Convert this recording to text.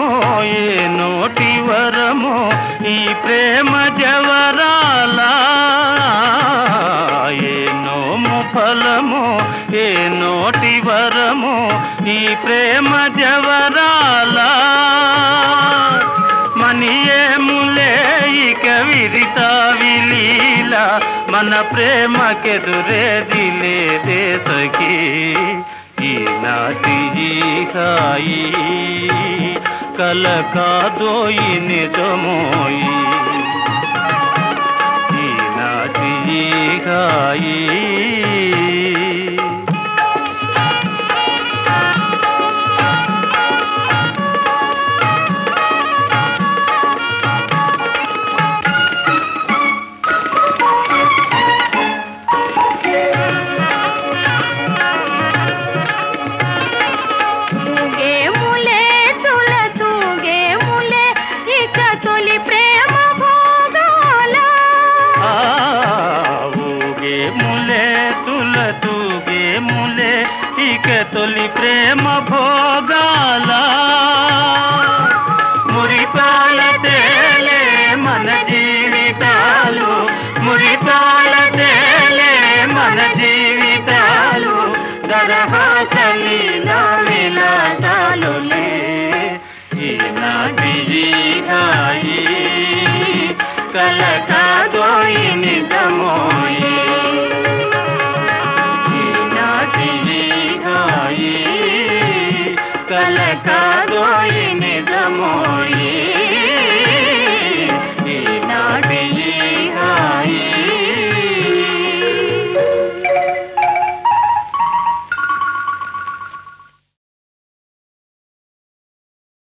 ఫలమో ఏ నోటి వరమో ఈ ప్రేమ జవరాల ఏ నోము ఫలమో ఏ నోటి వరమో ఈ ప్రేమ జవరాల మనియేములే ఇక విరితా విలీల మన ప్రేమకెదురేది లేదే సఖీ ఈనాటి ఈ హాయి కల కాదోయి నిజమోయి ఈనాటి ఈ హాయి ఇక తొలి ప్రేమ భోగాల మురిపాల తేలే మన జీవితాలు మురిపాల తేలే మన జీవితాలు దరహాసలీల విలాసాలులే ఈనాటి హాయి కల కాదోయి నిజమోయి కల